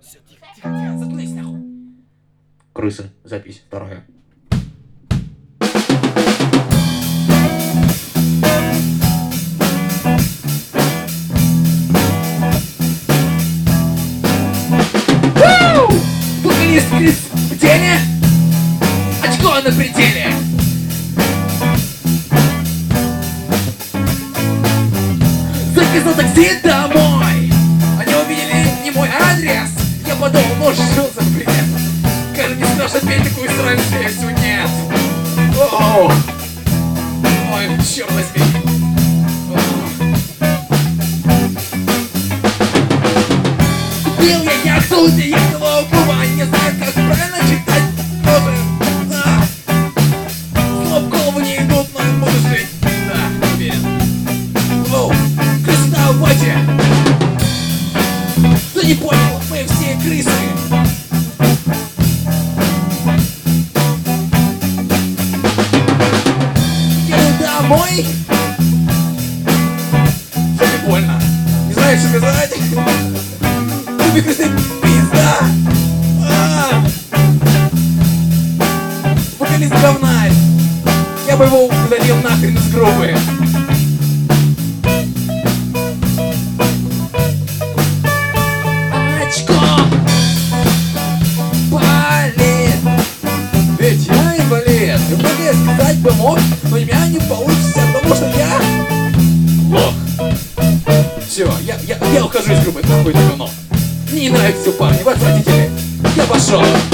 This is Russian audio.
Все, тихо, тихо, тихо, заткнись нахуй. Крысы. Запись вторая. Вокалист Крис в деле? Очко на пределе. Заказал такси домой. Они увидели не мой адрес. Я подумал, может, что за бред? Кажется, не страшно петь такую срань песню, нет. Оу. Ой, черт возьми. Купил я яхту для яхтового клуба. Не знаю, как правильно читать ноты. Слов в голову не идут, но им буду жить. Да, уверен. Оу, красота в воде. Ты не понял, мы все крысы. Еду домой. Что не больно? Не знаешь, что сказать? Ты крысы, пизда. Вокалист говнарь. Я бы его удалил нахрен из группы. Очко болит. Ведь я инвалид. И многое сказать бы мог, но у меня не получится, потому что я лох. Все, я ухожу из группы, нахуй это говно. Не нравится, парни, вы отвратители. Я пошел.